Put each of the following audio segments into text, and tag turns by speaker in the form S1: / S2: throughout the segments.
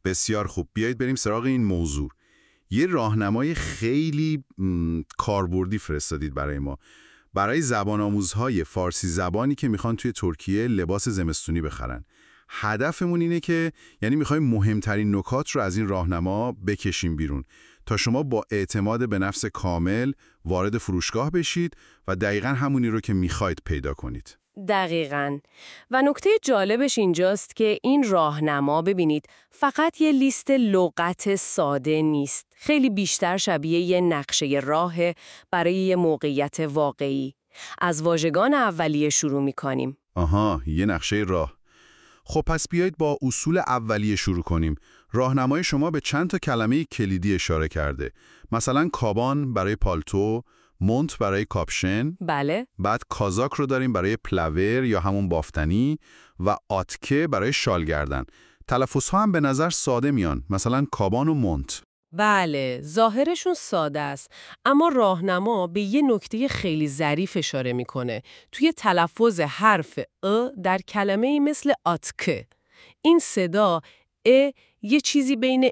S1: بسیار خوب، بیایید بریم سراغ این موضوع. یه راهنمای خیلی کاربردی فرستادید برای ما، برای زبان آموزهای فارسی زبانی که میخوان توی ترکیه لباس زمستونی بخرن. هدفمون اینه که یعنی میخوایم مهمترین نکات رو از این راهنما بکشیم بیرون تا شما با اعتماد به نفس کامل وارد فروشگاه بشید و دقیقاً همونی رو که میخواید پیدا کنید.
S2: دقیقاً. و نکته جالبش اینجاست که این راهنما ببینید فقط یه لیست لغت ساده نیست. خیلی بیشتر شبیه یه نقشه راه برای یه موقعیت واقعی. از واژگان اولیه شروع می‌کنیم.
S1: آها، یه نقشه راه. خب پس بیایید با اصول اولیه شروع کنیم. راهنمای شما به چند تا کلمه کلیدی اشاره کرده. مثلا کابان برای پالتو، مونت برای کاپشن،
S2: بله.
S1: بعد کازاک رو داریم برای پلاور یا همون بافتنی و آتکه برای شال گردن. تلفظ ها هم به نظر ساده میان، مثلا کابان و مونت.
S2: بله، ظاهرشون ساده است، اما راهنما به یه نکته خیلی ظریف اشاره میکنه. توی تلفظ حرف در کلمه‌ای مثل آتکه، این صدا یه چیزی بین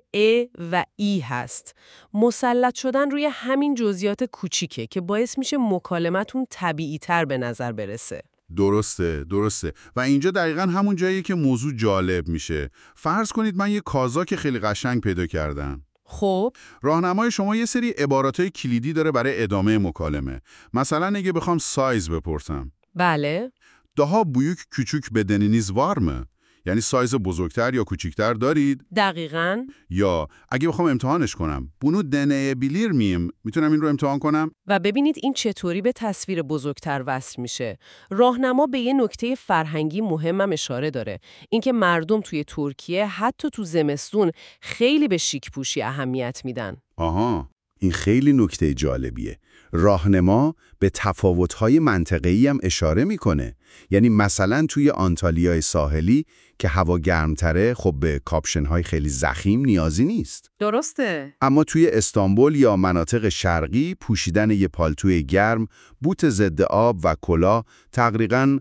S2: و ای هست. مسلط شدن روی همین جزئیات کوچیکه که باعث میشه مکالمتون طبیعی تر به نظر برسه.
S1: درسته. و اینجا دقیقاً همون جاییه که موضوع جالب میشه. فرض کنید من یه کازاک خیلی قشنگ پیدا کردم.
S2: خب
S1: راهنمای شما یه سری عباراتای کلیدی داره برای ادامه مکالمه. مثلا اگه بخوام سایز بپرسم.
S2: بله.
S1: Daha büyük küçük bedeniniz var mı؟ یعنی سایز بزرگتر یا کوچیکتر دارید؟
S2: دقیقاً.
S1: یا اگه بخوام امتحانش کنم، bunu deneyebilir miyim؟ میتونم این رو امتحان کنم؟
S2: و ببینید این چطوری به تصویر بزرگتر وصل میشه. راهنما به یه نکته فرهنگی مهمم اشاره داره. اینکه مردم توی ترکیه حتی تو زمستون خیلی به شیک پوشی اهمیت میدن.
S1: آها، این خیلی نکته جالبیه. راهنما به تفاوت‌های منطقه‌ای هم اشاره میکنه. یعنی مثلا توی آنتالیای ساحلی که هوا گرمتره، خب به کاپشن‌های خیلی ضخیم نیازی نیست.
S2: درسته.
S1: اما توی استانبول یا مناطق شرقی پوشیدن یه پالتوی گرم، بوت ضد آب و کلاه تقریباً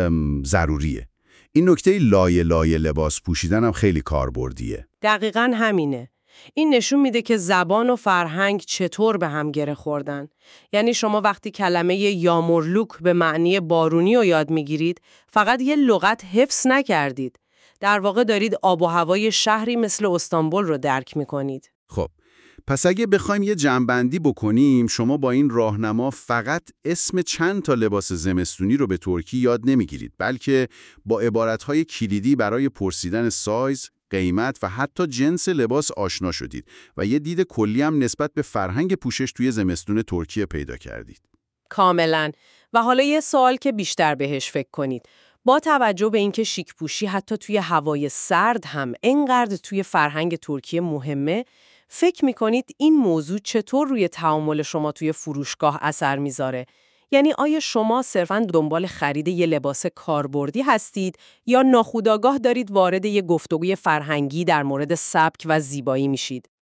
S1: ضروریه. این نکته لایه لایه لباس پوشیدن هم خیلی کاربردیه.
S2: دقیقاً همینه. این نشون میده که زبان و فرهنگ چطور به هم گره خوردن. یعنی شما وقتی کلمه یامرلوک به معنی بارونی رو یاد میگیرید، فقط یه لغت حفظ نکردید. در واقع دارید آب و هوای شهری مثل استانبول رو درک میکنید.
S1: خب، پس اگه بخوایم یه جمع‌بندی بکنیم، شما با این راهنما فقط اسم چند تا لباس زمستونی رو به ترکی یاد نمیگیرید، بلکه با عبارت‌های کلیدی برای پرسیدن سایز، قیمت و حتی جنس لباس آشنا شدید و یه دید کلی هم نسبت به فرهنگ پوشش توی زمستون ترکیه پیدا کردید.
S2: کاملاً. و حالا یه سوال که بیشتر بهش فکر کنید. با توجه به اینکه شیک پوشی حتی توی هوای سرد هم اینقدر توی فرهنگ ترکیه مهمه، فکر می‌کنید این موضوع چطور روی تعامل شما توی فروشگاه اثر میذاره؟ یعنی آیا شما صرفاً دنبال خرید یه لباس کاربردی هستید یا ناخودآگاه دارید وارد یه گفتگوی فرهنگی در مورد سبک و زیبایی میشید؟